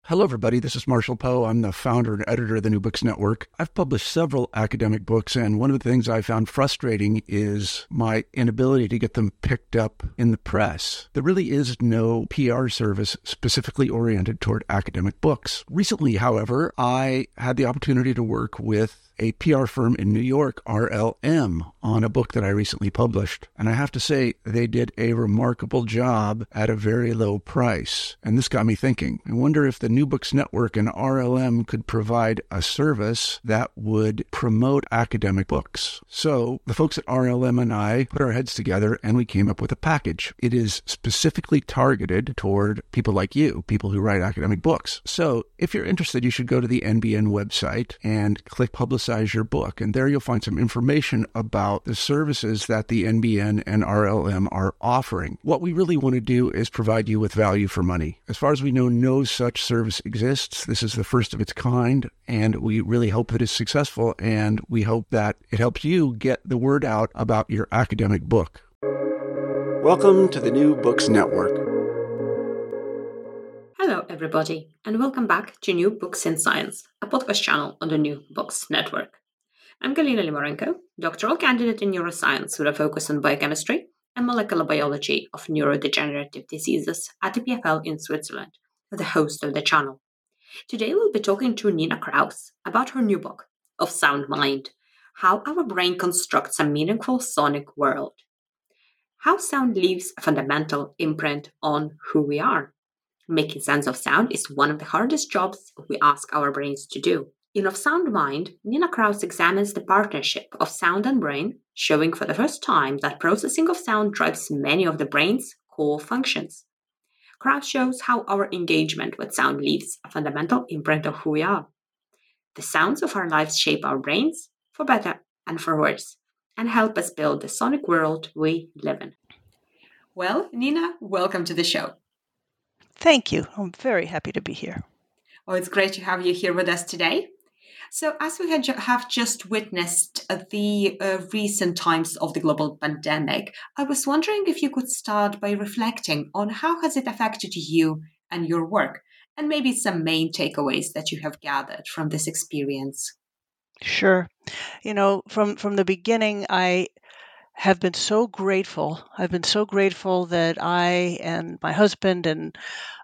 Hello, everybody. This is Marshall Poe. I'm the founder and editor of the New Books Network. I've published several academic books, and one of the things I found frustrating is my inability to get them picked up in the press. There really is no PR service specifically oriented toward academic books. Recently, however, I had the opportunity to work with a PR firm in New York, RLM, on a book that I recently published. And I have to say, they did a remarkable job at a very low price. And this got me thinking. I wonder if the New Books Network and RLM could provide a service that would promote academic books. So the folks at RLM and I put our heads together and we came up with a package. It is specifically targeted toward people like you, people who write academic books. So if you're interested, you should go to the NBN website and click Publicize Your Book. And there you'll find some information about the services that the NBN and RLM are offering. What we really want to do is provide you with value for money. As far as we know, no such service exists. This is the first of its kind, and we really hope that it's successful, and we hope that it helps you get the word out about your academic book. Welcome to the New Books Network. Hello, everybody, and welcome back to New Books in Science, a podcast channel on the New Books Network. I'm Galina Limorenko, doctoral candidate in neuroscience with a focus on biochemistry and molecular biology of neurodegenerative diseases at EPFL in Switzerland, the host of the channel. Today we'll be talking to Nina Kraus about her new book, Of Sound Mind, How Our Brain Constructs a Meaningful Sonic World. How sound leaves a fundamental imprint on who we are. Making sense of sound is one of the hardest jobs we ask our brains to do. In Of Sound Mind, Nina Kraus examines the partnership of sound and brain, showing for the first time that processing of sound drives many of the brain's core functions. Kraus shows how our engagement with sound leaves a fundamental imprint of who we are. The sounds of our lives shape our brains, for better and for worse, and help us build the sonic world we live in. Well, Nina, welcome to the show. Thank you. I'm very happy to be here. Oh, it's great to have you here with us today. So, as we have just witnessed the recent times of the global pandemic, I was wondering if you could start by reflecting on how has it affected you and your work, and maybe some main takeaways that you have gathered from this experience. Sure. From the beginning, I have been so grateful. I've been so grateful that I and my husband and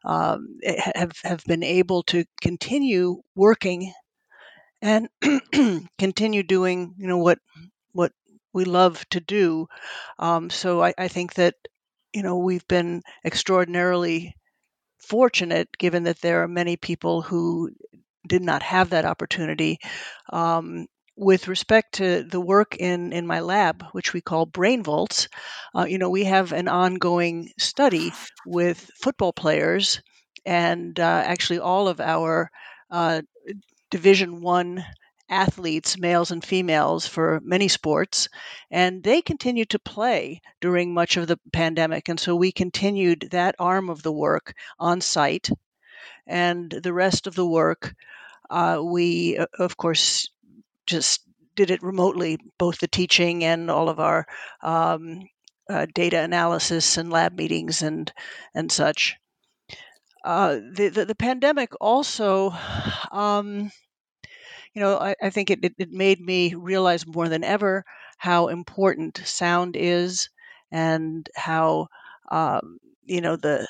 have been able to continue working and continue doing what we love to do. So I think that we've been extraordinarily fortunate, given that there are many people who did not have that opportunity. With respect to the work in my lab, which we call Brain Vaults, we have an ongoing study with football players, and actually all of our Division I athletes, males and females, for many sports, and they continued to play during much of the pandemic. And so we continued that arm of the work on site, and the rest of the work we, of course, just did it remotely, both the teaching and all of our data analysis and lab meetings and such. The pandemic also, I think it made me realize more than ever how important sound is, and how the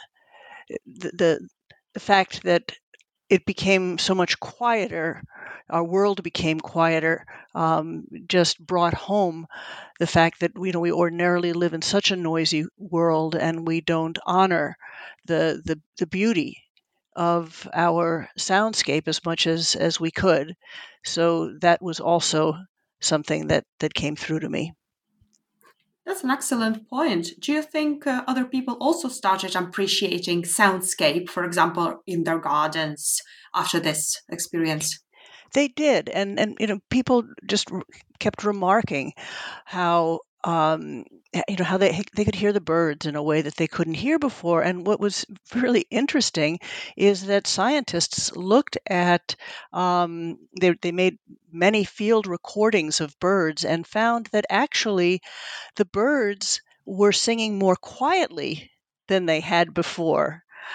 fact that it became so much quieter, our world became quieter, just brought home the fact that we ordinarily live in such a noisy world, and we don't honor the beauty of our soundscape as much as we could. So that was also something that came through to me. That's an excellent point. Do you think other people also started appreciating soundscape, for example, in their gardens after this experience? They did, and people just kept remarking how how they could hear the birds in a way that they couldn't hear before. And what was really interesting is that scientists looked at they made many field recordings of birds and found that actually the birds were singing more quietly than they had before.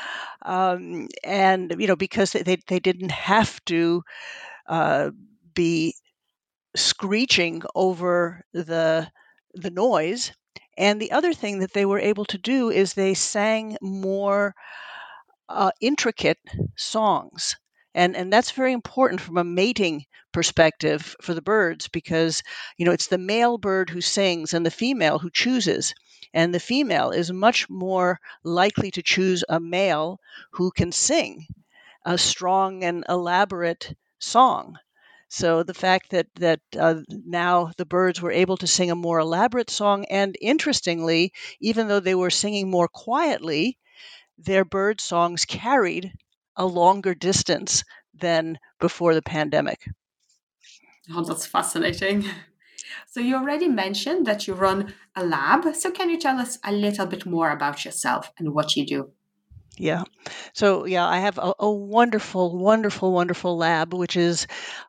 And because they didn't have to be screeching over the noise. And the other thing that they were able to do is they sang more intricate songs. And that's very important from a mating perspective for the birds, because it's the male bird who sings and the female who chooses. And the female is much more likely to choose a male who can sing a strong and elaborate song. So the fact that now the birds were able to sing a more elaborate song, and interestingly, even though they were singing more quietly, their bird songs carried a longer distance than before the pandemic. Oh, that's fascinating. So you already mentioned that you run a lab. So can you tell us a little bit more about yourself and what you do? Yeah. So yeah, I have a wonderful, wonderful, wonderful lab, which is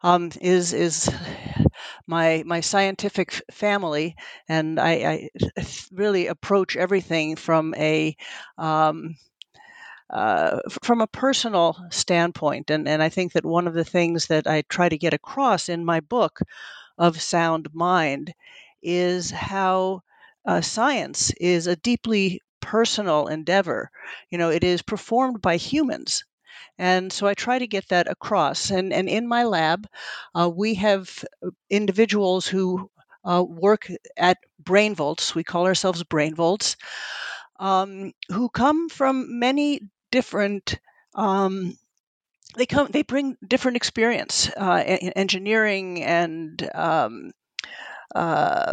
my scientific family, and I really approach everything um, from a personal standpoint. And I think that one of the things that I try to get across in my book of Sound Mind is how science is a deeply personal endeavor. It is performed by humans. And so I try to get that across. And in my lab, we have individuals who work at Brain Volts. We call ourselves Brain Volts, who come from many different. They bring different experience, engineering and uh,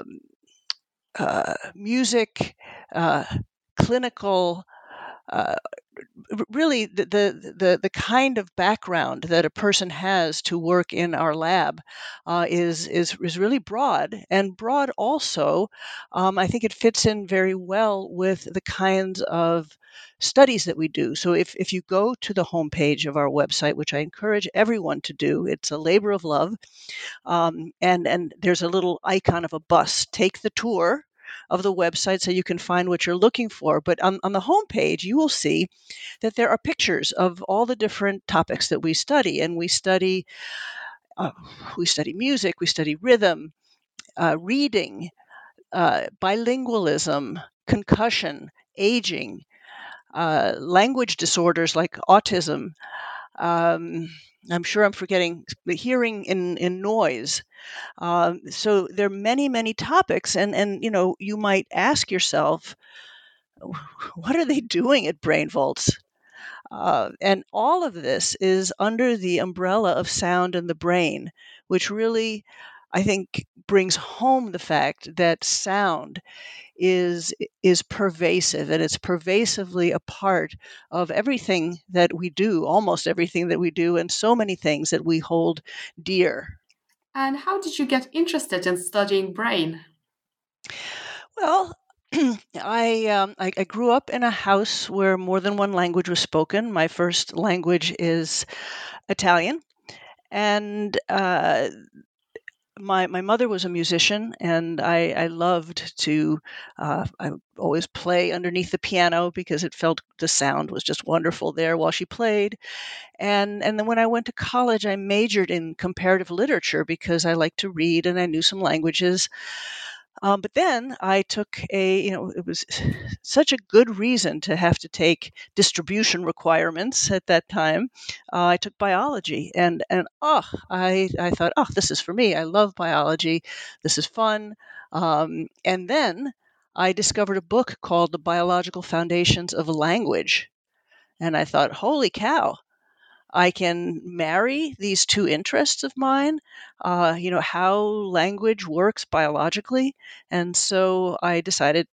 music, clinical, uh, really the kind of background that a person has to work in our lab is really broad, and broad also. I think it fits in very well with the kinds of studies that we do. So if you go to the homepage of our website, which I encourage everyone to do, it's a labor of love, and there's a little icon of a bus. Take the tour of the website so you can find what you're looking for. But on the homepage, you will see that there are pictures of all the different topics that we study. And uh, we study music, we study rhythm, reading, bilingualism, concussion, aging, language disorders like autism. Um, I'm sure I'm forgetting hearing in noise. So there are many, many topics, and you might ask yourself, what are they doing at Brain Volts? And all of this is under the umbrella of sound and the brain, which really, I think, brings home the fact that sound is pervasive, and it's pervasively a part of everything that we do, almost everything that we do, and so many things that we hold dear. And how did you get interested in studying brain? Well, I grew up in a house where more than one language was spoken. My first language is Italian, and my mother was a musician, and I loved to. I would always play underneath the piano because it felt the sound was just wonderful there while she played. And then when I went to college, I majored in comparative literature because I liked to read and I knew some languages. But then I took it was such a good reason to have to take distribution requirements at that time. I took biology, and I thought, oh, this is for me. I love biology. This is fun. And then I discovered a book called The Biological Foundations of Language. And I thought, holy cow, I can marry these two interests of mine, how language works biologically. And so I decided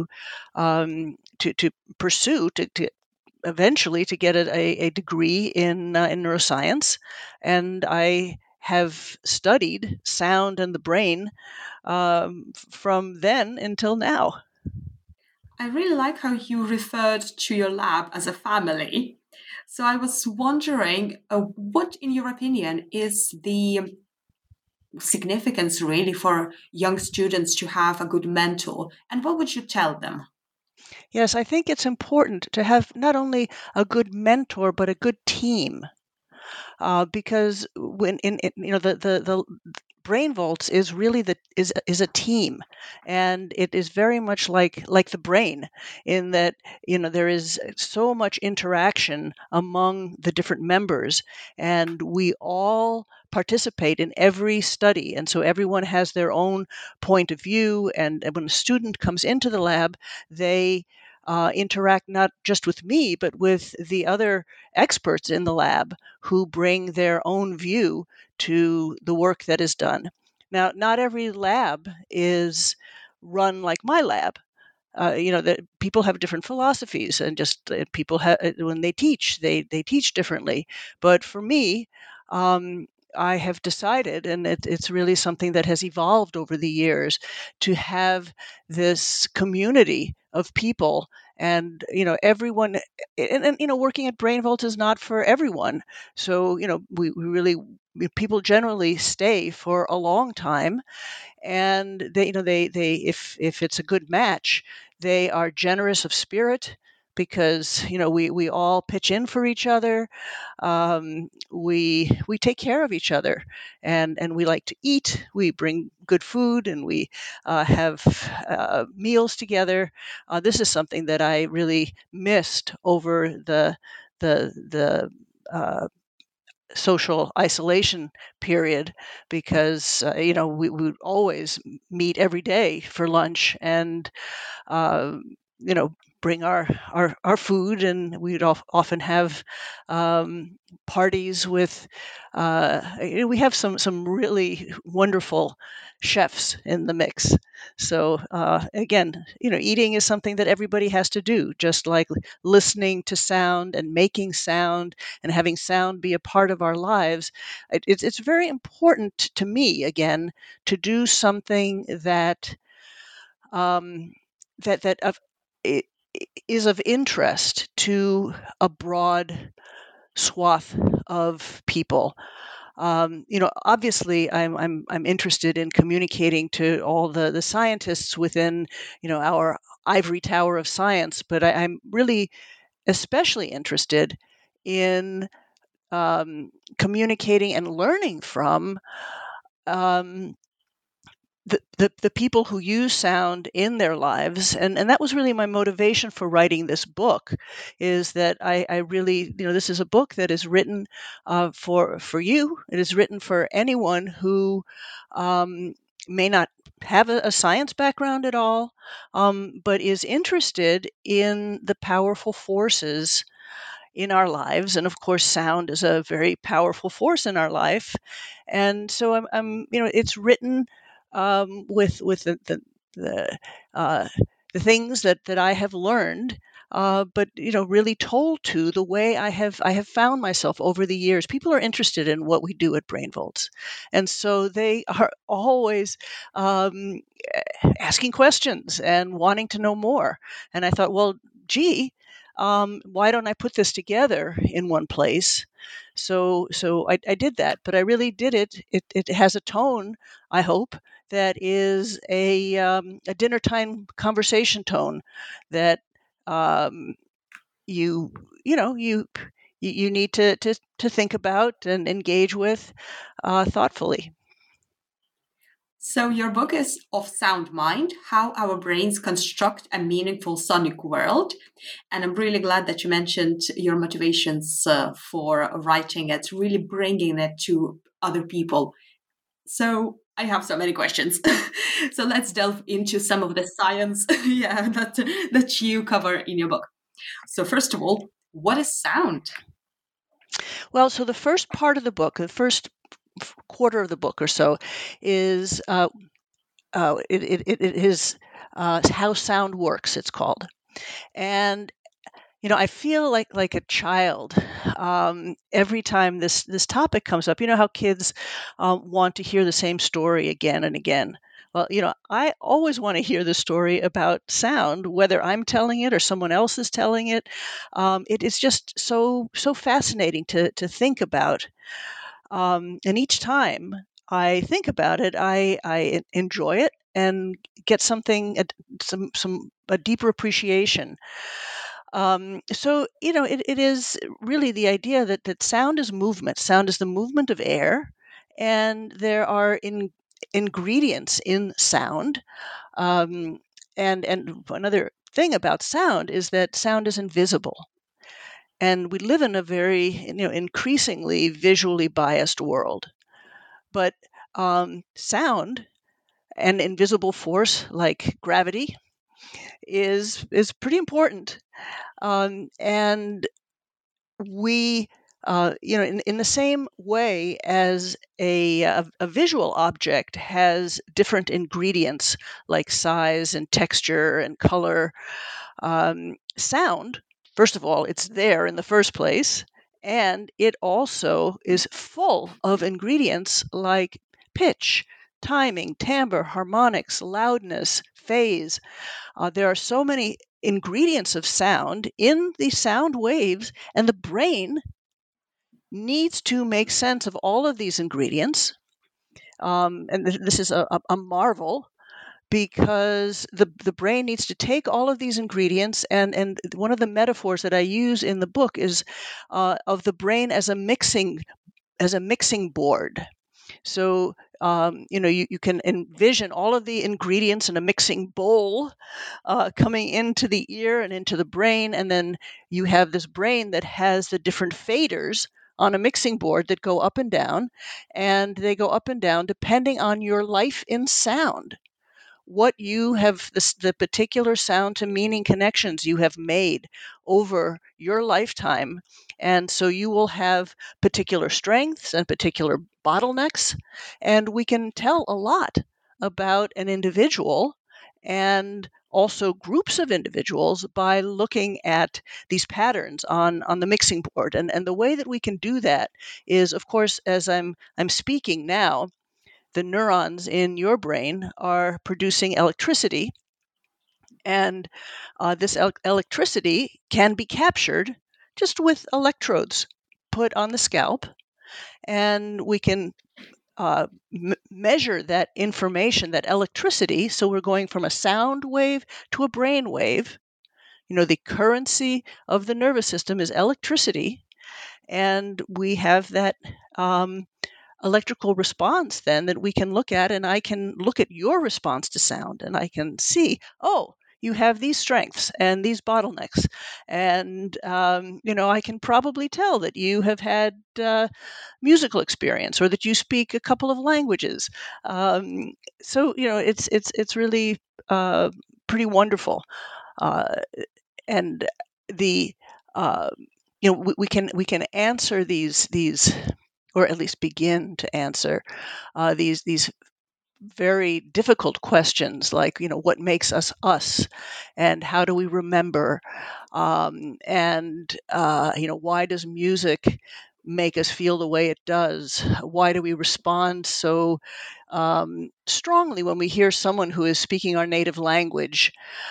to pursue, to eventually to get a degree in neuroscience. And I have studied sound and the brain from then until now. I really like how you referred to your lab as a family. So I was wondering, what, in your opinion, is the significance really for young students to have a good mentor, and what would you tell them? Yes, I think it's important to have not only a good mentor but a good team, because when the Brain Volts is really is a team, and it is very much like the brain, in that there is so much interaction among the different members, and we all participate in every study, and so everyone has their own point of view. And when a student comes into the lab, they interact not just with me, but with the other experts in the lab who bring their own view to the work that is done. Now, not every lab is run like my lab. That people have different philosophies, and just people when they teach, they teach differently. But for me, I have decided, and it's really something that has evolved over the years, to have this community of people. And everyone, and working at Brain Vault is not for everyone. So we really, people generally stay for a long time, and they if it's a good match, they are generous of spirit, because we all pitch in for each other. We take care of each other, and we like to eat. We bring good food, and we have meals together. This is something that I really missed over the social isolation period, because we would always meet every day for lunch, and uh, you know bring our food, and we'd often have parties with we have some really wonderful chefs in the mix. So again, eating is something that everybody has to do, just like listening to sound and making sound and having sound be a part of our lives. It's very important to me, again, to do something that um, that i- is of interest to a broad swath of people. Obviously, I'm interested in communicating to all the scientists within our ivory tower of science, but I'm really especially interested in communicating and learning from um, the people who use sound in their lives. And that was really my motivation for writing this book, is that I really, this is a book that is written for you. It is written for anyone who um, may not have a science background at all, but is interested in the powerful forces in our lives. And of course, sound is a very powerful force in our life. And so it's written with the, uh, the things that I have learned, but really told to the way I have found myself over the years. People are interested in what we do at Brain Volts, and so they are always um, asking questions and wanting to know more. And I thought, well, gee, why don't I put this together in one place? So I did that, but I really did it. It has a tone, I hope, that is a dinner time conversation tone that um, you you know you need to think about and engage with thoughtfully. So, your book is Of Sound Mind: How Our Brains Construct a Meaningful Sonic World. And I'm really glad that you mentioned your motivations for writing it, really bringing it to other people. So, I have so many questions. So, let's delve into some of the science that you cover in your book. So, first of all, what is sound? Well, so the first part of the book, the first quarter of the book or so, is it is how sound works. It's called. And I feel like a child every time this topic comes up. You know how kids want to hear the same story again and again. Well, I always want to hear the story about sound, whether I'm telling it or someone else is telling it. It is just so fascinating to think about. And each time I think about it, I enjoy it, and get something, a deeper appreciation. So, it is really the idea that sound is movement. Sound is the movement of air, and there are ingredients in sound. Um, and another thing about sound is that sound is invisible. And we live in a very, increasingly visually biased world. But sound, an invisible force like gravity, is pretty important. And we, in the same way as a visual object has different ingredients like size and texture and color, sound, first of all, it's there in the first place, and it also is full of ingredients like pitch, timing, timbre, harmonics, loudness, phase. There are so many ingredients of sound in the sound waves, and the brain needs to make sense of all of these ingredients. And this is a marvel, because the brain needs to take all of these ingredients, and one of the metaphors that I use in the book is of the brain as a mixing board. So you can envision all of the ingredients in a mixing bowl coming into the ear and into the brain, and then you have this brain that has the different faders on a mixing board that go up and down, and they go up and down depending on your life in sound, what you have, the particular sound to meaning connections you have made over your lifetime. And so you will have particular strengths and particular bottlenecks. And we can tell a lot about an individual and also groups of individuals by looking at these patterns on the mixing board. And the way that we can do that is, of course, as I'm speaking now, the neurons in your brain are producing electricity, and this electricity can be captured just with electrodes put on the scalp, and we can measure that information, that electricity. So we're going from a sound wave to a brain wave. The currency of the nervous system is electricity, and we have that electrical response then that we can look at, and I can look at your response to sound, and I can see, oh, you have these strengths and these bottlenecks, and I can probably tell that you have had musical experience, or that you speak a couple of languages. So it's really pretty wonderful, and the we can answer these, or at least begin to answer these very difficult questions, like what makes us us, and how do we remember, and why does music make us feel the way it does? Why do we respond so strongly when we hear someone who is speaking our native language?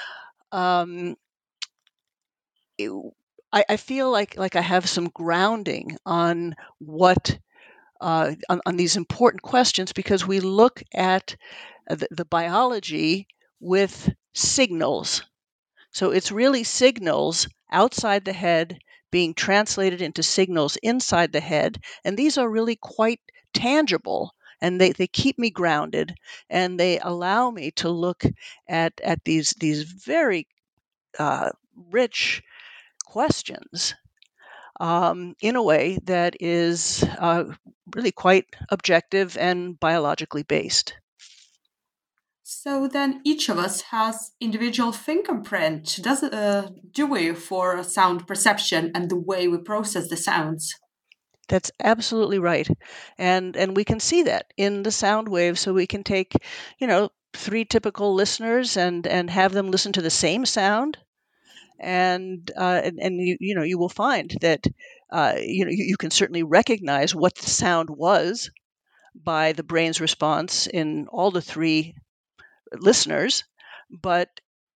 I feel like I have some grounding on what on these important questions, because we look at the biology with signals. So it's really signals outside the head being translated into signals inside the head, and these are really quite tangible, and they keep me grounded, and they allow me to look at these very rich questions in a way that is really quite objective and biologically based. So then each of us has individual fingerprint, do we, for sound perception and the way we process the sounds? That's absolutely right. And we can see that in the sound waves. So we can take, 3 typical listeners and have them listen to the same sound. And you will find that you can certainly recognize what the sound was by the brain's response in all the 3 listeners, but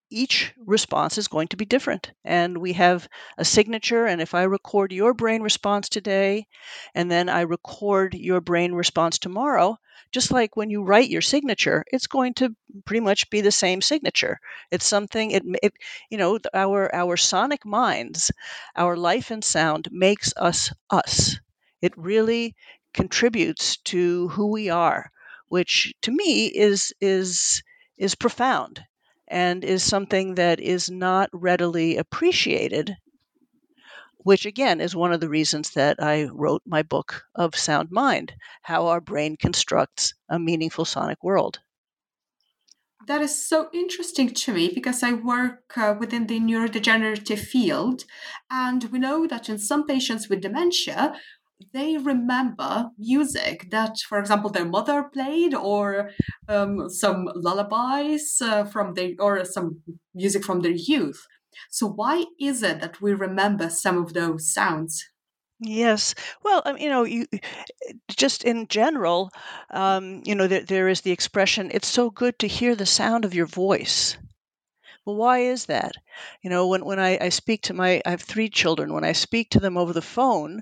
each response is going to be different. And we have a signature. And if I record your brain response today, and then I record your brain response tomorrow, just like when you write your signature, it's going to pretty much be the same signature. It's something, our sonic minds, our life and sound makes us us. It really contributes to who we are, which to me is profound and is something that is not readily appreciated, which again is one of the reasons that I wrote my book of Sound Mind, how our brain constructs a meaningful sonic world. That is so interesting to me because I work within the neurodegenerative field, and we know that in some patients with dementia, they remember music that, for example, their mother played, or some lullabies or some music from their youth. So why is it that we remember some of those sounds? Yes. Well, you just in general, there is the expression, it's so good to hear the sound of your voice. Well, why is that? When I speak to I have 3 children. When I speak to them over the phone,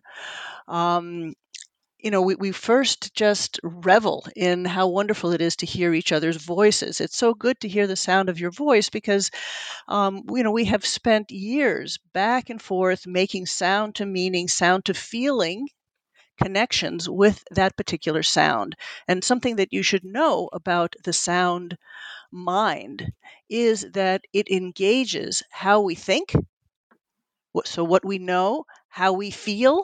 we first just revel in how wonderful it is to hear each other's voices. It's so good to hear the sound of your voice because, we have spent years back and forth making sound to meaning, sound to feeling connections with that particular sound. And something that you should know about the sound mind is that it engages how we think, so what we know, how we feel,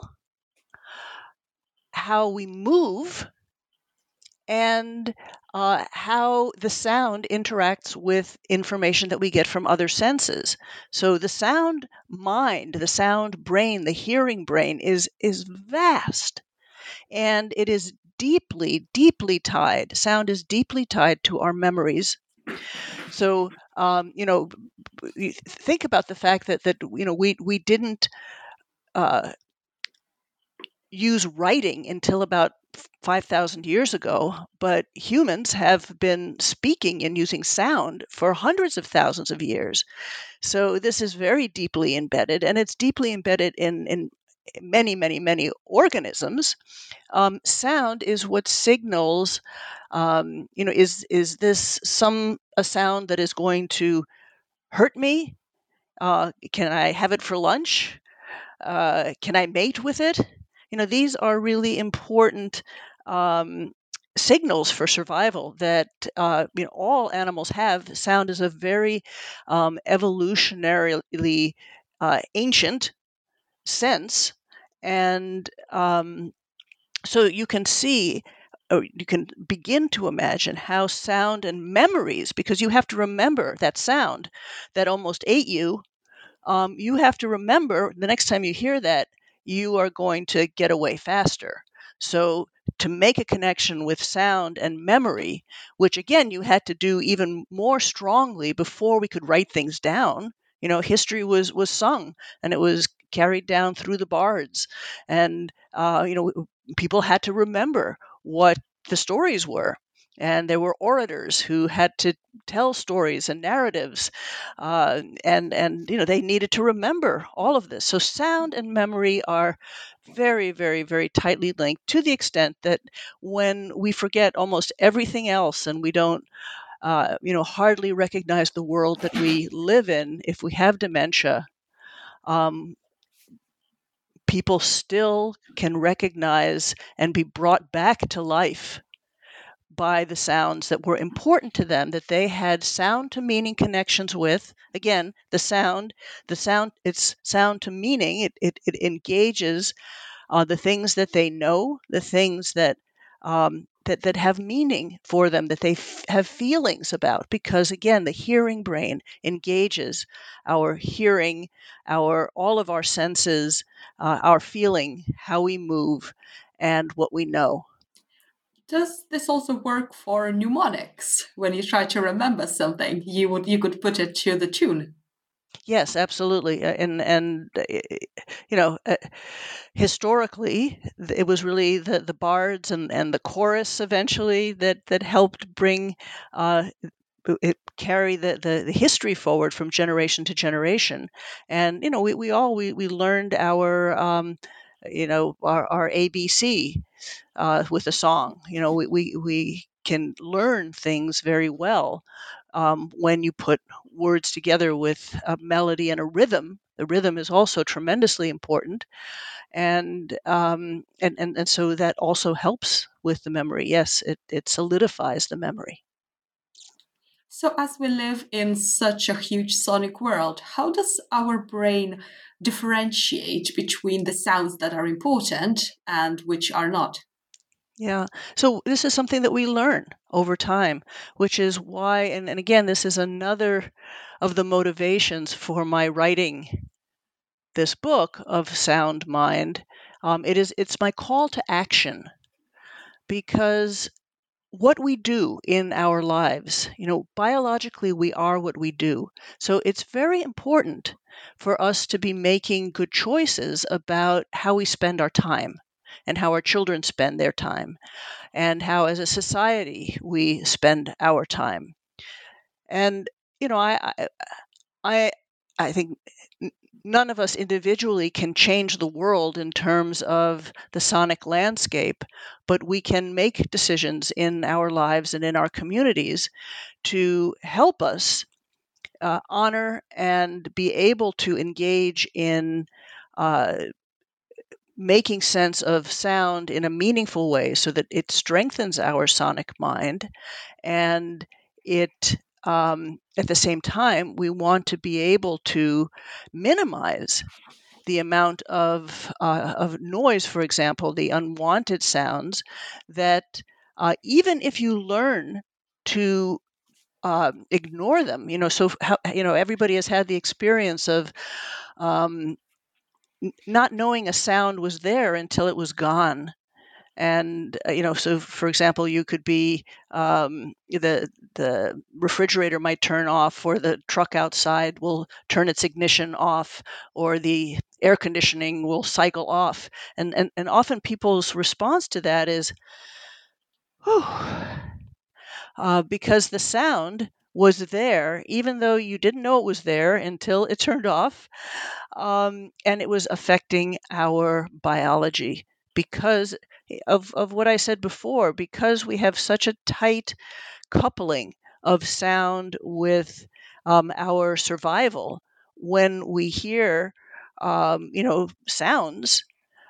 how we move, and how the sound interacts with information that we get from other senses. So the sound mind, the sound brain, the hearing brain is vast, and it is deeply, deeply tied. Sound is deeply tied to our memories. So, think about the fact that we didn't use writing until about 5,000 years ago, but humans have been speaking and using sound for hundreds of thousands of years. So this is very deeply embedded, and it's deeply embedded in many, many, many organisms. Sound is what signals, is this a sound that is going to hurt me? Can I have it for lunch? Can I mate with it? These are really important signals for survival that all animals have. Sound is a very evolutionarily ancient sense, and so you can see, or you can begin to imagine how sound and memories, because you have to remember that sound that almost ate you. You have to remember the next time you hear that, you are going to get away faster. So to make a connection with sound and memory, which again you had to do even more strongly before we could write things down. History was sung, and it was carried down through the bards, and people had to remember what the stories were. And there were orators who had to tell stories and narratives, and they needed to remember all of this. So sound and memory are very, very, very tightly linked, to the extent that when we forget almost everything else and we don't hardly recognize the world that we live in, if we have dementia, people still can recognize and be brought back to life by the sounds that were important to them, that they had sound to meaning connections with. Again, the sound, it's sound to meaning. It engages the things that they know, the things that that have meaning for them, that they have feelings about. Because again, the hearing brain engages our hearing, all of our senses, our feeling, how we move, and what we know. Does this also work for mnemonics? When you try to remember something, you could put it to the tune. Yes, absolutely. Historically, it was really the bards and the chorus eventually that helped bring carry the history forward from generation to generation. And we learned our ABC with a song. We can learn things very well when you put words together with a melody and a rhythm. The rhythm is also tremendously important, and so that also helps with the memory. Yes, it solidifies the memory. So, as we live in such a huge sonic world, how does our brain differentiate between the sounds that are important and which are not? Yeah. So this is something that we learn over time, which is why, and again, this is another of the motivations for my writing this book of Sound Mind. It's my call to action, because what we do in our lives, biologically we are what we do. So it's very important for us to be making good choices about how we spend our time and how our children spend their time and how as a society we spend our time. And I I think none of us individually can change the world in terms of the sonic landscape, but we can make decisions in our lives and in our communities to help us honor and be able to engage in uh, making sense of sound in a meaningful way so that it strengthens our sonic mind. And it at the same time, we want to be able to minimize the amount of noise, for example, the unwanted sounds that even if you learn to ignore them, so how, everybody has had the experience of um, not knowing a sound was there until it was gone. And so for example, you could be the refrigerator might turn off, or the truck outside will turn its ignition off, or the air conditioning will cycle off, and often people's response to that is, whew, because the sound was there even though you didn't know it was there until it turned off, and it was affecting our biology because of what I said before, because we have such a tight coupling of sound with our survival. When we hear, sounds,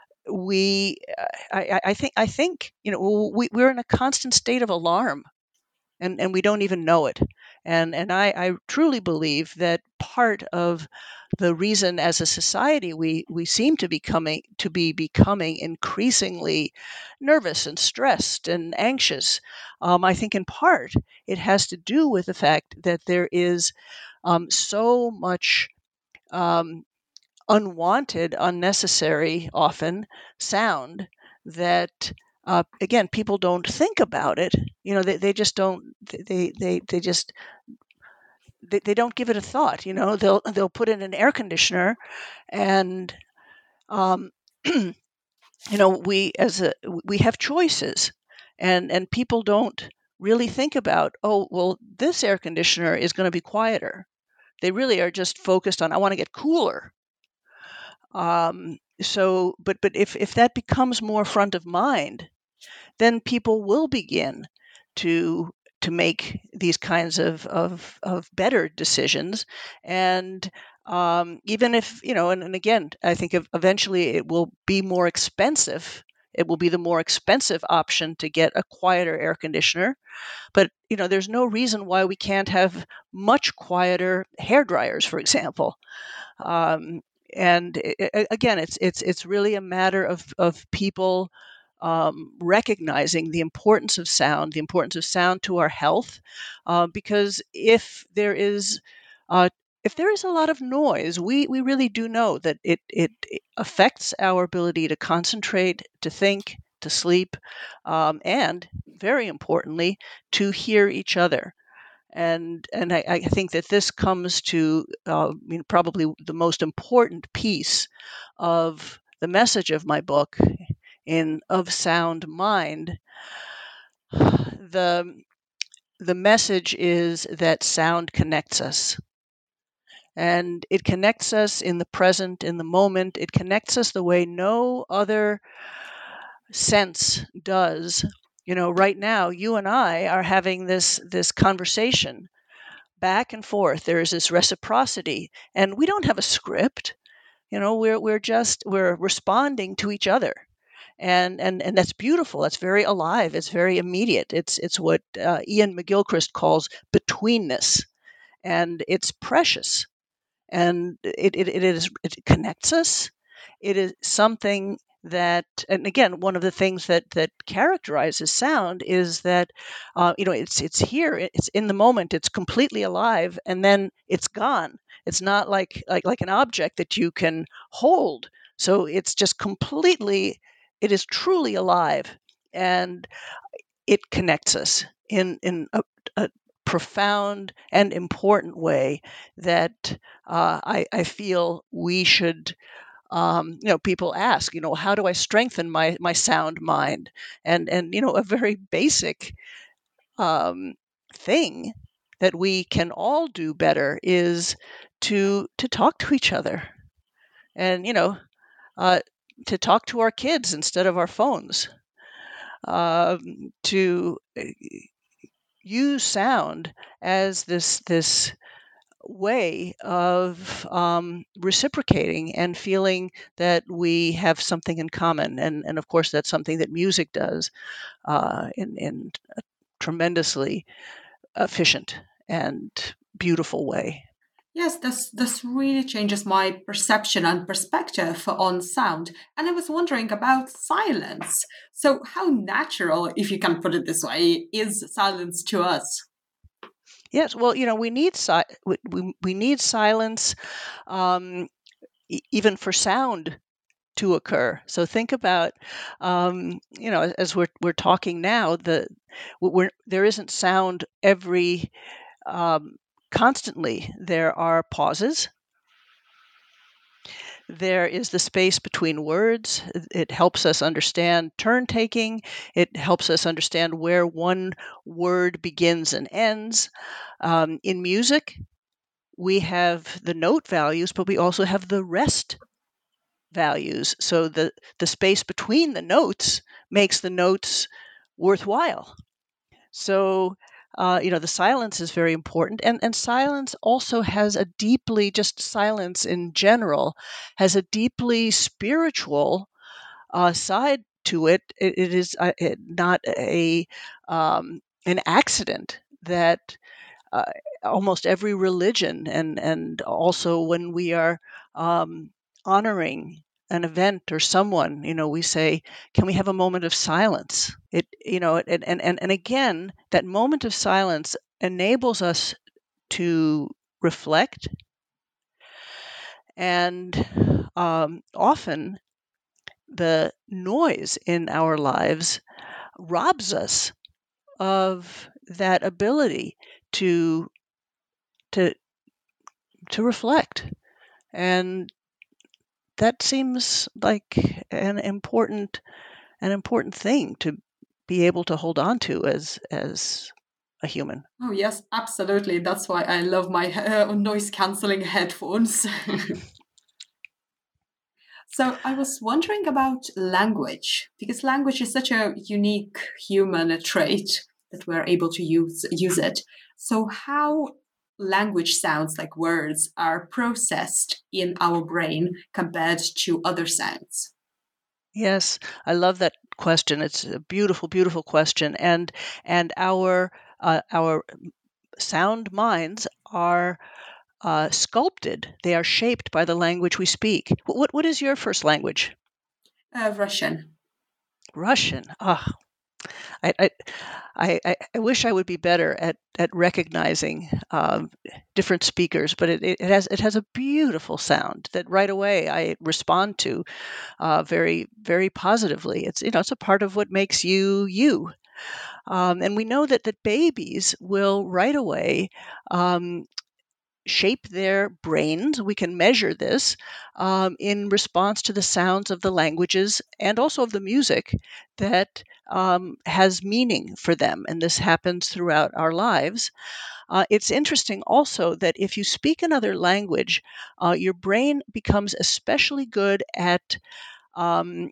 I think we're in a constant state of alarm, and we don't even know it. And I truly believe that part of the reason as a society we seem to be becoming increasingly nervous and stressed and anxious, I think in part it has to do with the fact that there is so much um, unwanted, unnecessary, often sound that again, people don't think about it. They just don't. They just they don't give it a thought. They'll put in an air conditioner, and um, we have choices, and people don't really think about, oh well, this air conditioner is going to be quieter. They really are just focused on, I want to get cooler. But if that becomes more front of mind, then people will begin to make these kinds of better decisions. And even if, and again, I think eventually it will be more expensive. It will be the more expensive option to get a quieter air conditioner. But there's no reason why we can't have much quieter hair dryers, for example. Um, and again, it's really a matter of people recognizing the importance of sound to our health, because if there is a lot of noise, we really do know that it affects our ability to concentrate, to think, to sleep, and very importantly, to hear each other. And I think that this comes to probably the most important piece of the message of my book, in Of Sound Mind. The the message is that sound connects us. And it connects us in the present, in the moment. It connects us the way no other sense does. Right now, you and I are having this conversation back and forth. There is this reciprocity, and we don't have a script. We're responding to each other, and that's beautiful. That's very alive. It's very immediate. It's what Ian McGilchrist calls betweenness, and it's precious. And it connects us. It is something that, and again, one of the things that characterizes sound is that it's here, it's in the moment, it's completely alive, and then it's gone. It's not like an object that you can hold. So it's just completely, it is truly alive, and it connects us in a profound and important way that I feel we should. People ask, how do I strengthen my sound mind? And a very basic thing that we can all do better is to talk to each other, and to talk to our kids instead of our phones, to use sound as this way of reciprocating and feeling that we have something in common. And of course, that's something that music does in a tremendously efficient and beautiful way. Yes, this really changes my perception and perspective on sound. And I was wondering about silence. So, how natural, if you can put it this way, is silence to us? Yes, well, we need we need silence, even for sound to occur. So think about, as we're talking now, there isn't sound every constantly. There are pauses. There is the space between words. It helps us understand turn taking. It helps us understand where one word begins and ends. In music, we have the note values, but we also have the rest values. So the space between the notes makes the notes worthwhile. So the silence is very important, and silence also has a deeply, just silence in general, has a deeply spiritual side to it. It is not an accident that almost every religion, and also when we are honoring an event or someone, we say, can we have a moment of silence? And again, that moment of silence enables us to reflect, and often the noise in our lives robs us of that ability to to reflect. And that seems like an important thing to be able to hold on to as a human. Oh, yes, absolutely. That's why I love my noise cancelling headphones. So I was wondering about language, because language is such a unique human trait that we're able to use it. So how language sounds like words are processed in our brain compared to other sounds? Yes, I love that question. It's a beautiful, beautiful question, and our sound minds are sculpted. They are shaped by the language we speak. What is your first language? Russian. Russian. Ah, I, I wish I would be better at recognizing different speakers, but it has a beautiful sound that right away I respond to very, very positively. It's a part of what makes you you. And we know that babies will right away shape their brains. We can measure this in response to the sounds of the languages and also of the music that has meaning for them. And this happens throughout our lives. It's interesting also that if you speak another language, your brain becomes especially good um,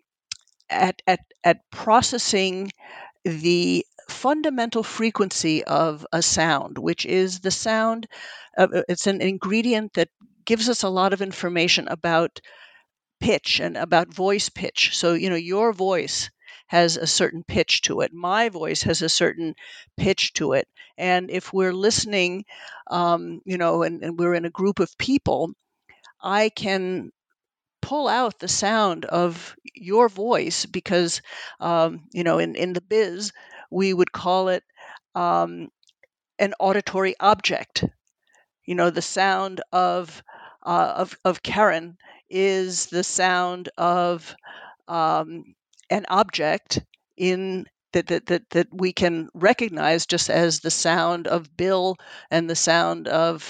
at processing the fundamental frequency of a sound, which is the sound. It's an ingredient that gives us a lot of information about pitch and about voice pitch. So, your voice has a certain pitch to it. My voice has a certain pitch to it. And if we're listening, and we're in a group of people, I can pull out the sound of your voice because, in the biz, we would call it an auditory object. The sound of Karen is the sound of an object in that we can recognize just as the sound of Bill and the sound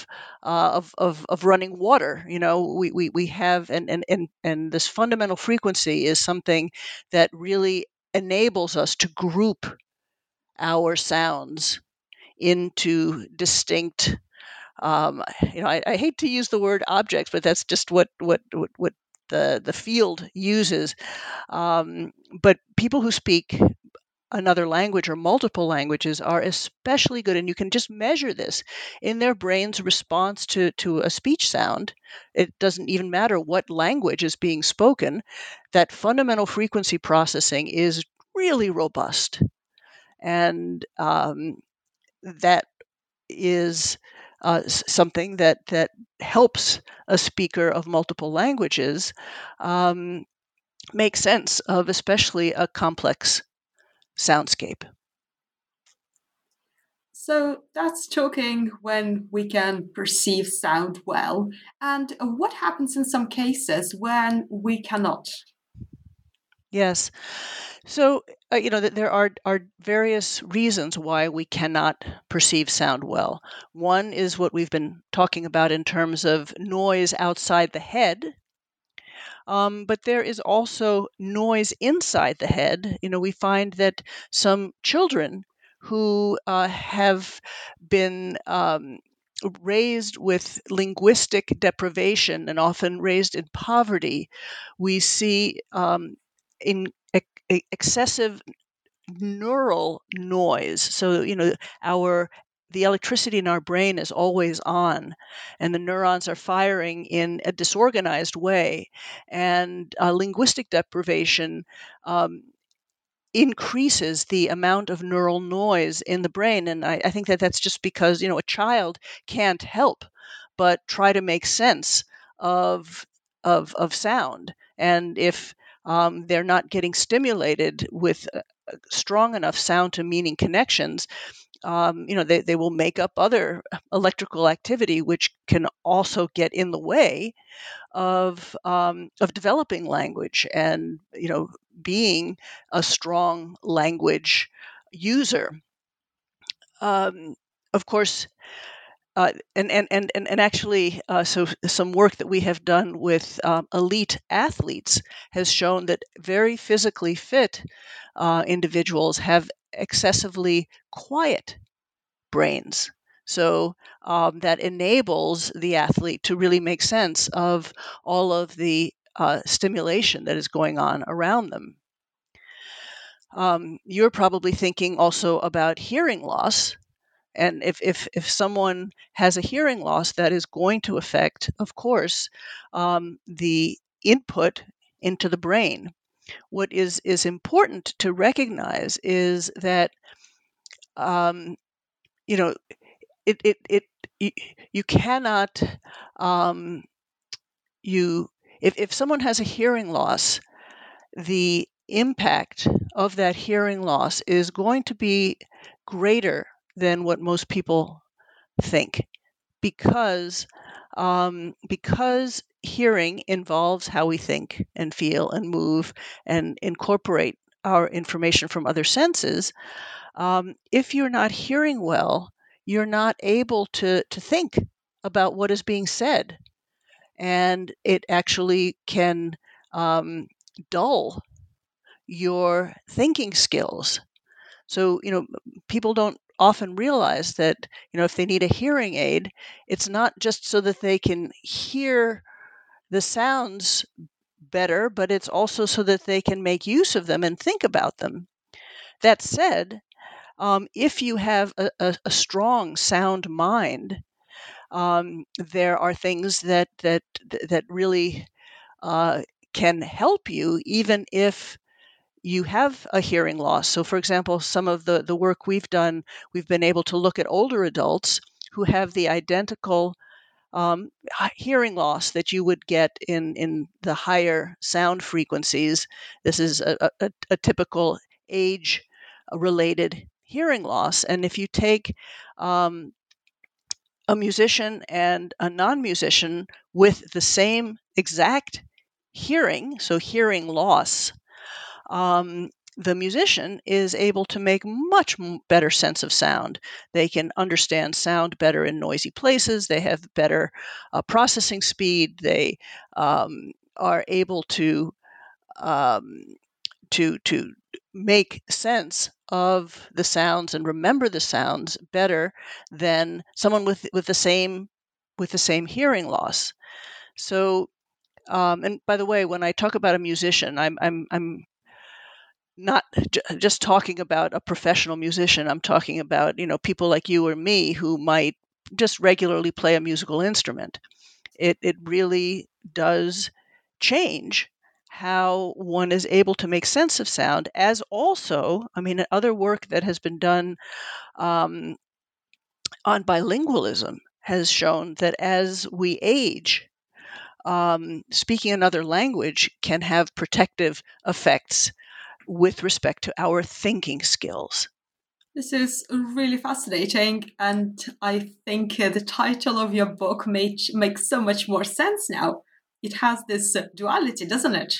of running water. We have and this fundamental frequency is something that really enables us to group our sounds into distinct. I hate to use the word objects, but that's just what the field uses. But people who speak another language or multiple languages are especially good, and you can just measure this in their brain's response to a speech sound. It doesn't even matter what language is being spoken. That fundamental frequency processing is really robust, and that is something that helps a speaker of multiple languages make sense of especially a complex soundscape. So that's talking when we can perceive sound well. And what happens in some cases when we cannot? Yes. So, there are various reasons why we cannot perceive sound well. One is what we've been talking about in terms of noise outside the head. But there is also noise inside the head. We find that some children who have been raised with linguistic deprivation and often raised in poverty, we see in excessive neural noise. So, the electricity in our brain is always on, and the neurons are firing in a disorganized way. And linguistic deprivation increases the amount of neural noise in the brain. And I think that that's just because, a child can't help but try to make sense of sound. And if they're not getting stimulated with strong enough sound to meaning connections, they will make up other electrical activity, which can also get in the way of developing language and being a strong language user. Of course, and actually, so some work that we have done with elite athletes has shown that very physically fit individuals have excessively quiet brains. So that enables the athlete to really make sense of all of the stimulation that is going on around them. You're probably thinking also about hearing loss. And if someone has a hearing loss, that is going to affect, of course, the input into the brain. What is important to recognize is that you cannot if someone has a hearing loss, the impact of that hearing loss is going to be greater than what most people think, because hearing involves how we think and feel and move and incorporate our information from other senses. If you're not hearing well, you're not able to think about what is being said, and it actually can dull your thinking skills. So, people don't often realize that, if they need a hearing aid, it's not just so that they can hear the sounds better, but it's also so that they can make use of them and think about them. That said, if you have a strong, sound mind, there are things that really can help you, even if you have a hearing loss. So, for example, some of the work we've done, we've been able to look at older adults who have the identical hearing loss that you would get in the higher sound frequencies. This is a typical age-related hearing loss. And if you take a musician and a non-musician with the same exact hearing, so hearing loss, the musician is able to make much better sense of sound. They can understand sound better in noisy places. They have better processing speed. They are able to make sense of the sounds and remember the sounds better than someone with the same hearing loss. So, and by the way, when I talk about a musician, I'm not just talking about a professional musician. I'm talking about, people like you or me who might just regularly play a musical instrument. It really does change how one is able to make sense of sound, as also, other work that has been done on bilingualism has shown that as we age, speaking another language can have protective effects with respect to our thinking skills. This is really fascinating, and I think the title of your book makes so much more sense now. It has this duality, doesn't it?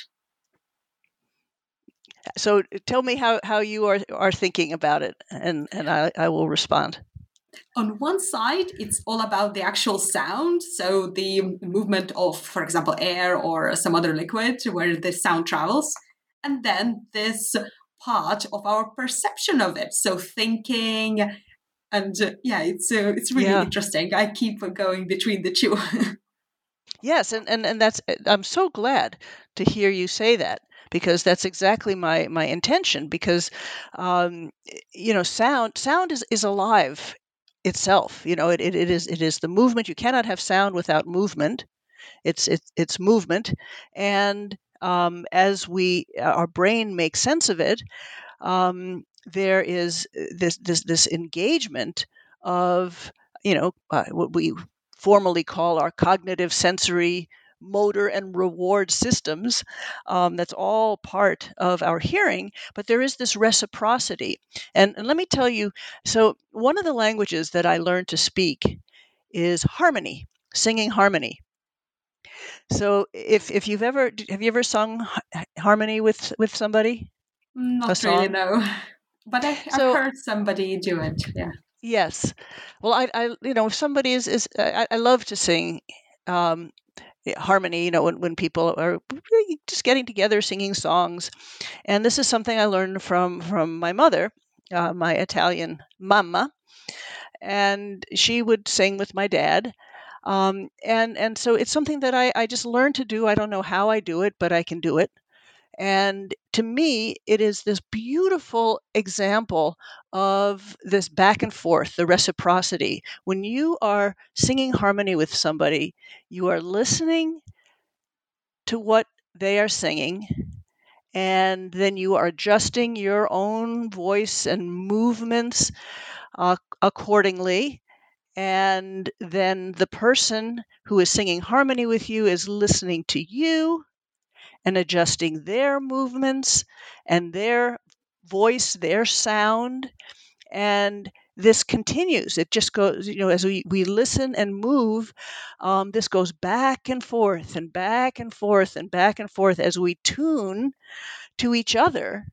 So tell me how you are thinking about it, and I will respond. On one side, it's all about the actual sound, so the movement of, for example, air or some other liquid where the sound travels. And then this part of our perception of it, so thinking, and it's really interesting. I keep going between the two. Yes, and that's, I'm so glad to hear you say that, because that's exactly my intention. Because sound is alive itself. It is the movement. You cannot have sound without movement. It's movement, and as our brain makes sense of it, there is this engagement of what we formally call our cognitive, sensory, motor, and reward systems. That's all part of our hearing, but there is this reciprocity. And let me tell you, so one of the languages that I learned to speak is harmony, singing harmony. So if have you ever sung harmony with somebody? Not really, no. But I've heard somebody do it. Yeah. Yes. Well, I if somebody is I love to sing harmony. When people are really just getting together singing songs, and this is something I learned from my mother, my Italian mamma, and she would sing with my dad. And so it's something that I just learned to do. I don't know how I do it, but I can do it. And to me, it is this beautiful example of this back and forth, the reciprocity. When you are singing harmony with somebody, you are listening to what they are singing, and then you are adjusting your own voice and movements accordingly. And then the person who is singing harmony with you is listening to you and adjusting their movements and their voice, their sound. And this continues. It just goes, as we listen and move, this goes back and forth and back and forth and back and forth as we tune to each other.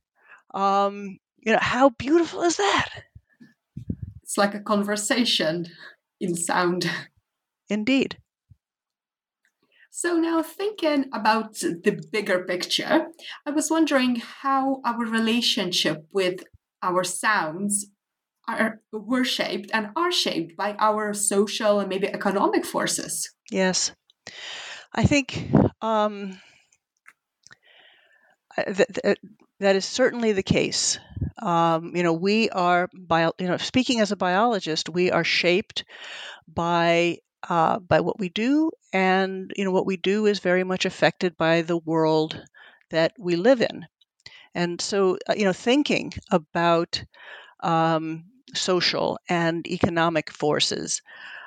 How beautiful is that? It's like a conversation in sound. Indeed. So now thinking about the bigger picture, I was wondering how our relationship with our sounds were shaped and are shaped by our social and maybe economic forces. Yes. I think that is certainly the case. We are, speaking as a biologist, we are shaped by what we do, and what we do is very much affected by the world that we live in. And so, thinking about social and economic forces,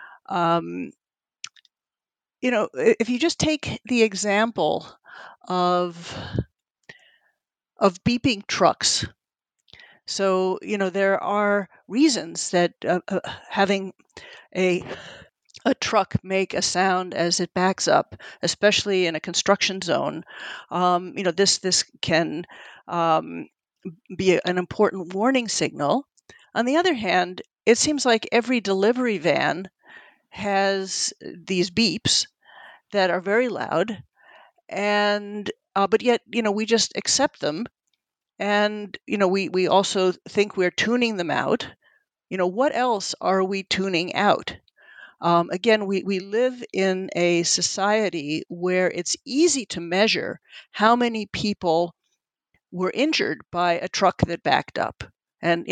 if you just take the example of beeping trucks. So, there are reasons that having a truck make a sound as it backs up, especially in a construction zone, this can be an important warning signal. On the other hand, it seems like every delivery van has these beeps that are very loud, and but yet, we just accept them, and we also think we're tuning them out. What else are we tuning out? Again, we live in a society where it's easy to measure how many people were injured by a truck that backed up. And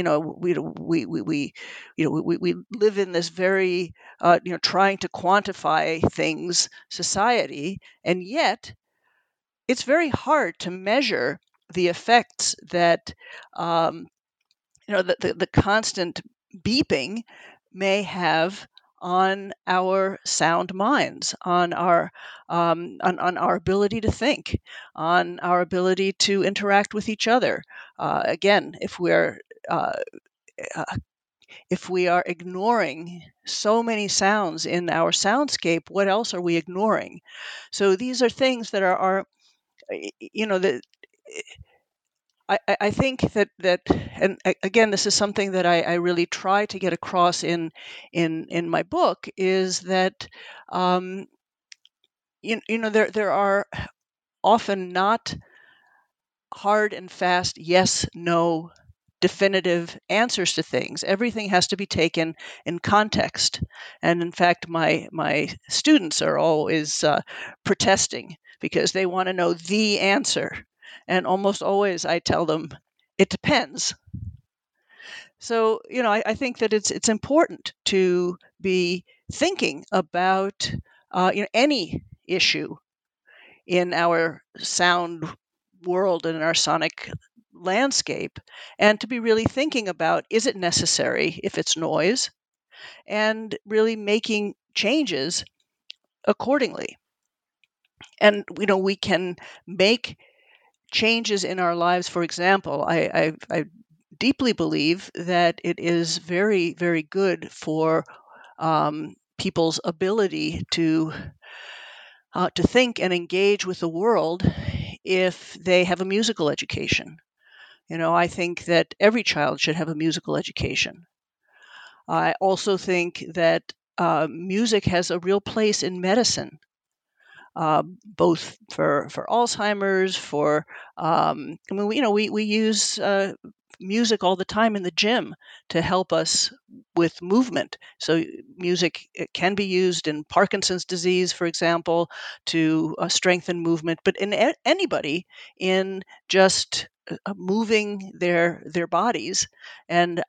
we live in this very trying to quantify things society, and yet it's very hard to measure the effects that the constant beeping may have on our sound minds, on our on our ability to think, on our ability to interact with each other. Again, uh, uh, if we are ignoring so many sounds in our soundscape, what else are we ignoring? So these are things that are that I think that, and again, this is something that I really try to get across in my book, is that um, there are often not hard and fast yes no definitive answers to things. Everything has to be taken in context, and in fact, my students are always protesting because they want to know the answer, and almost always I tell them it depends. So I think that it's important to be thinking about any issue in our sound world and in our sonic landscape, and to be really thinking about, is it necessary if it's noise, and really making changes accordingly. And we can make changes in our lives. For example, I deeply believe that it is very, very good for people's ability to think and engage with the world if they have a musical education. I think that every child should have a musical education. I also think that music has a real place in medicine, both for Alzheimer's, for we use music all the time in the gym to help us with movement. So music can be used in Parkinson's disease, for example, to strengthen movement, but in anybody in just moving their bodies. And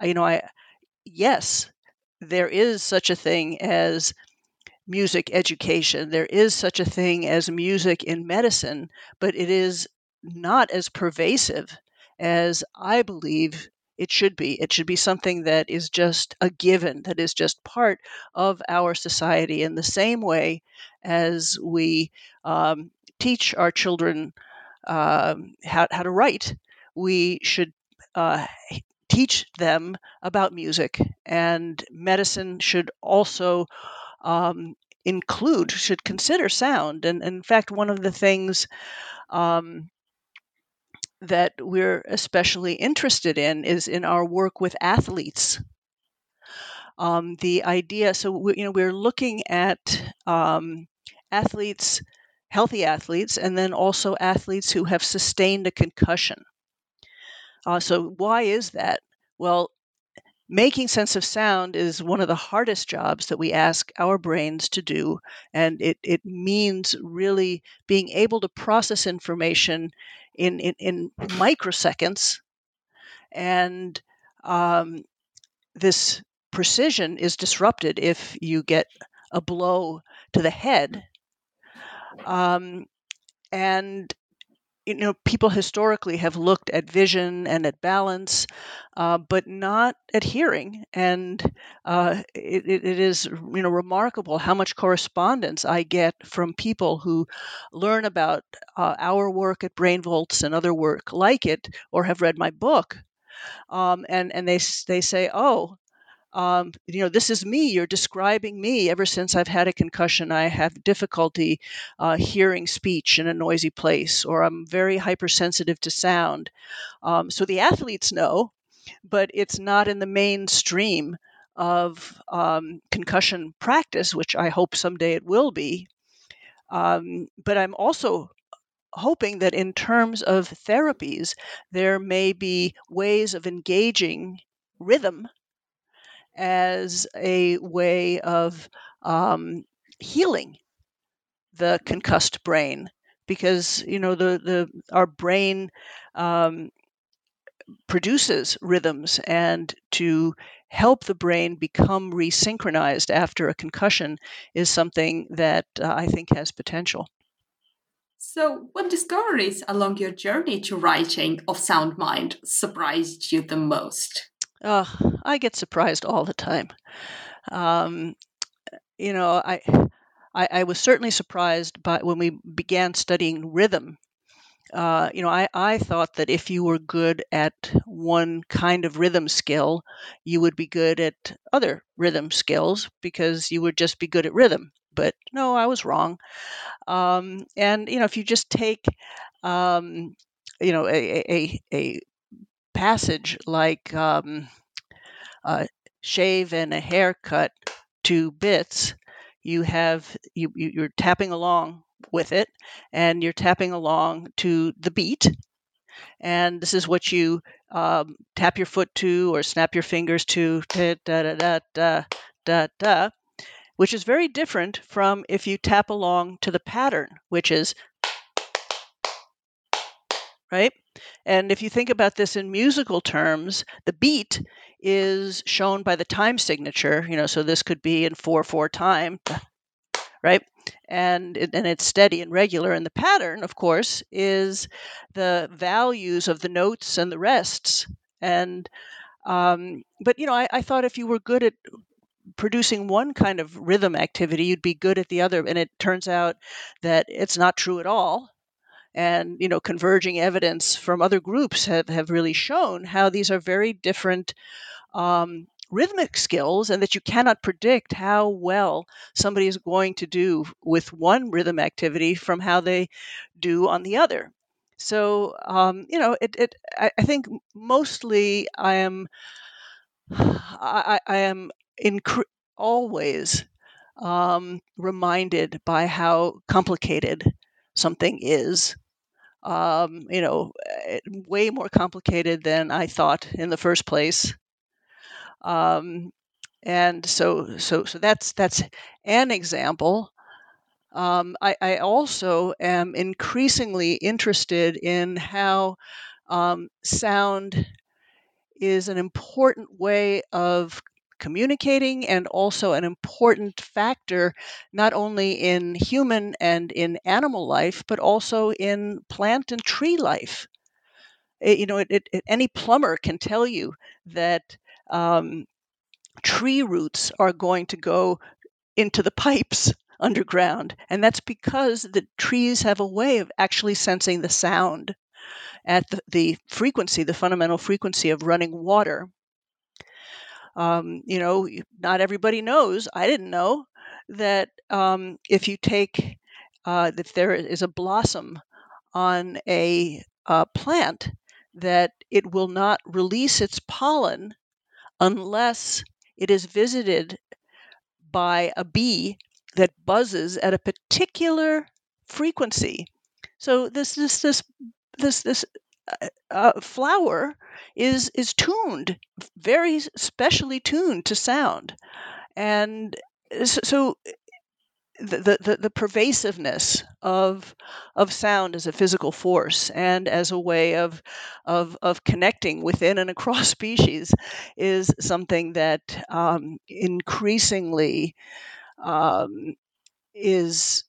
yes, there is such a thing as music education. There is such a thing as music in medicine, but it is not as pervasive as I believe it should be. It should be something that is just a given, that is just part of our society, in the same way as we teach our children how to write. We should teach them about music, and medicine should also should consider sound. And in fact, one of the things that we're especially interested in is in our work with athletes. The idea, so we're looking at athletes, healthy athletes, and then also athletes who have sustained a concussion. So why is that? Well, making sense of sound is one of the hardest jobs that we ask our brains to do. And it means really being able to process information in microseconds. And this precision is disrupted if you get a blow to the head. And people historically have looked at vision and at balance, but not at hearing. And it is, remarkable how much correspondence I get from people who learn about our work at BrainVolts and other work like it, or have read my book, and they say, "Oh, this is me. You're describing me. Ever since I've had a concussion, I have difficulty hearing speech in a noisy place, or I'm very hypersensitive to sound." So the athletes know, but it's not in the mainstream of concussion practice, which I hope someday it will be. But I'm also hoping that in terms of therapies, there may be ways of engaging rhythm as a way of healing the concussed brain, because our brain produces rhythms, and to help the brain become resynchronized after a concussion is something that I think has potential. So, what discoveries along your journey to writing of Sound Mind surprised you the most? I get surprised all the time. I was certainly surprised by when we began studying rhythm. I thought that if you were good at one kind of rhythm skill, you would be good at other rhythm skills because you would just be good at rhythm. But no, I was wrong. And if you just take, a passage like shave and a haircut 2 bits, you're tapping along with it, and you're tapping along to the beat. And this is what you tap your foot to or snap your fingers to, da da da da da da, which is very different from if you tap along to the pattern, which is right. And if you think about this in musical terms, the beat is shown by the time signature. So this could be in 4/4 time, right? And it's steady and regular. And the pattern, of course, is the values of the notes and the rests. And but I thought if you were good at producing one kind of rhythm activity, you'd be good at the other. And it turns out that it's not true at all. And converging evidence from other groups have really shown how these are very different rhythmic skills, and that you cannot predict how well somebody is going to do with one rhythm activity from how they do on the other. So I think mostly I am always reminded by how complicated something is. Way more complicated than I thought in the first place. And so that's an example. I also am increasingly interested in how sound is an important way of communicating, and also an important factor not only in human and in animal life, but also in plant and tree life. Any plumber can tell you that tree roots are going to go into the pipes underground, and that's because the trees have a way of actually sensing the sound at the frequency, the fundamental frequency of running water. Not everybody knows. I didn't know that if you take, if there is a blossom on a plant, that it will not release its pollen unless it is visited by a bee that buzzes at a particular frequency. So this flower is tuned, very specially tuned to sound, and so the pervasiveness of sound as a physical force and as a way of connecting within and across species is something that increasingly um, is,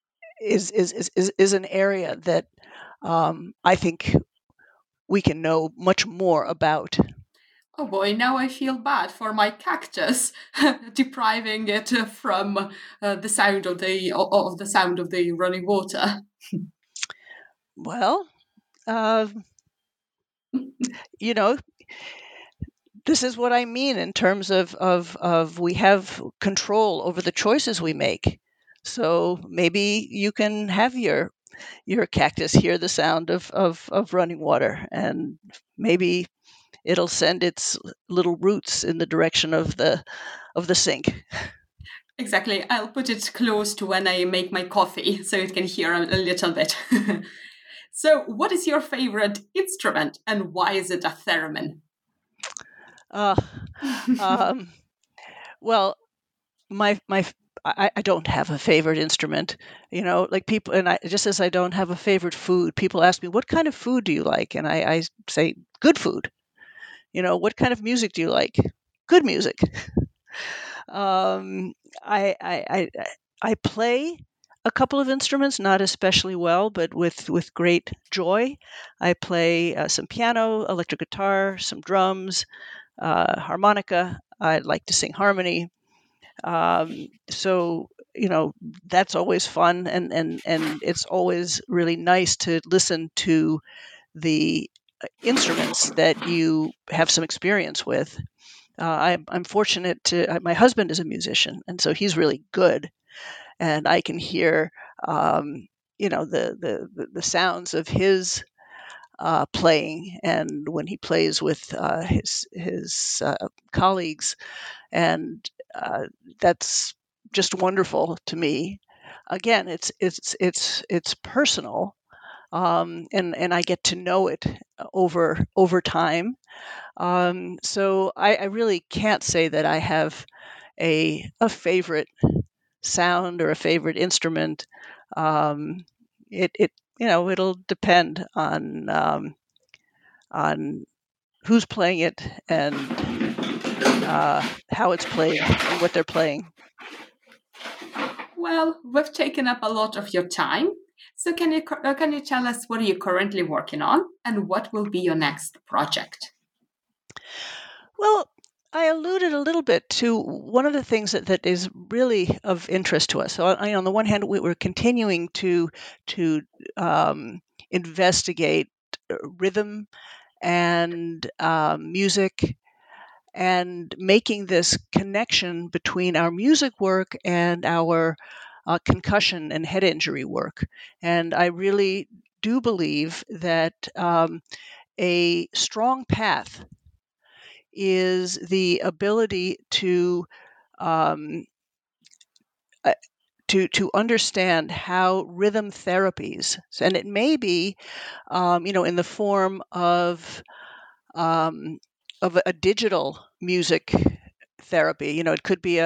is an area that I think we can know much more about. Oh boy, now I feel bad for my cactus, depriving it from the sound of the running water. Well, uh, you know, this is what I mean in terms of we have control over the choices we make. So maybe you can have your cactus hear the sound of running water, and maybe it'll send its little roots in the direction of the sink. Exactly. I'll put it close to when I make my coffee so it can hear a little bit. So, what is your favorite instrument and why is it a theremin? Uh, um, well, I don't have a favorite instrument, like people, and just as I don't have a favorite food, people ask me, what kind of food do you like? And I say, good food. What kind of music do you like? Good music. um, I play a couple of instruments, not especially well, but with great joy. I play some piano, electric guitar, some drums, harmonica. I like to sing harmony. So that's always fun, and it's always really nice to listen to the instruments that you have some experience with. I'm fortunate to. My husband is a musician, and so he's really good, and I can hear, the sounds of his playing, and when he plays with his colleagues, and that's just wonderful to me. Again, it's personal, and I get to know it over time. So I really can't say that I have a favorite sound or a favorite instrument. Um, it it'll depend on who's playing it and how it's played and what they're playing. Well, we've taken up a lot of your time. So can you tell us what are you currently working on and what will be your next project? Well, I alluded a little bit to one of the things that is really of interest to us. So, on the one hand, we're continuing to investigate rhythm and music, and making this connection between our music work and our concussion and head injury work. And I really do believe that a strong path is the ability to um, to understand how rhythm therapies, and it may be, in the form um, of a digital music therapy. It could be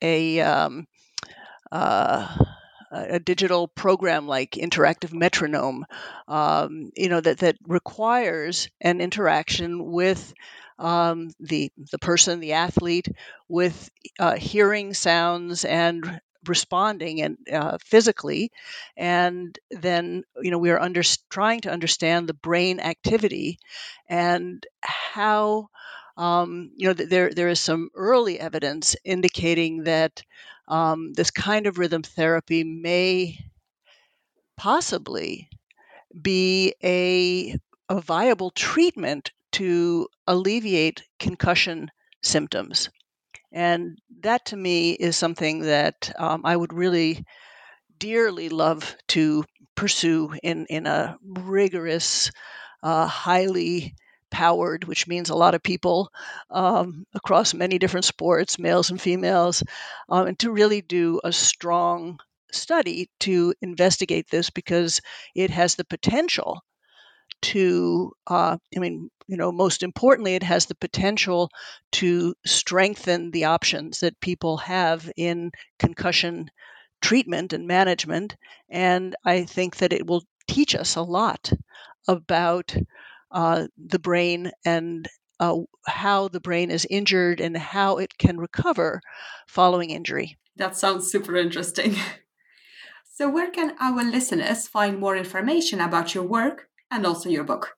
uh, a digital program like Interactive Metronome, that requires an interaction with the person, the athlete, with hearing sounds and responding and physically, and then we are trying to understand the brain activity and how there is some early evidence indicating that this kind of rhythm therapy may possibly be a viable treatment to alleviate concussion symptoms. And that to me is something that I would really dearly love to pursue in a rigorous, highly powered, which means a lot of people across many different sports, males and females, and to really do a strong study to investigate this, because it has the potential to, most importantly, it has the potential to strengthen the options that people have in concussion treatment and management. And I think that it will teach us a lot about the brain and how the brain is injured and how it can recover following injury. That sounds super interesting. So where can our listeners find more information about your work and also your book?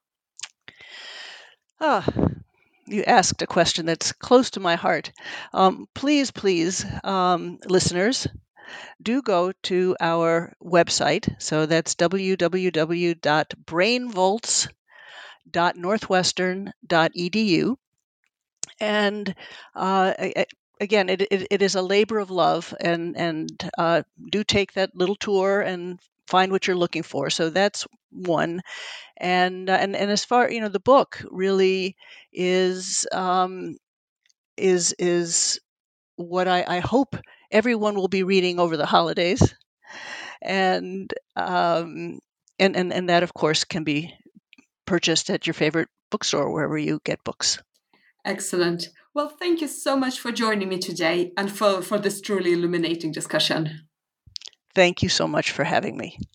You asked a question that's close to my heart. Please, listeners, do go to our website. So that's www.brainvolts.northwestern.edu. And again, it is a labor of love, and do take that little tour and find what you're looking for. So that's one. And as far, the book really is what I hope everyone will be reading over the holidays, and that of course can be purchased at your favorite bookstore, wherever you get books. Excellent. Well, thank you so much for joining me today and for this truly illuminating discussion. Thank you so much for having me.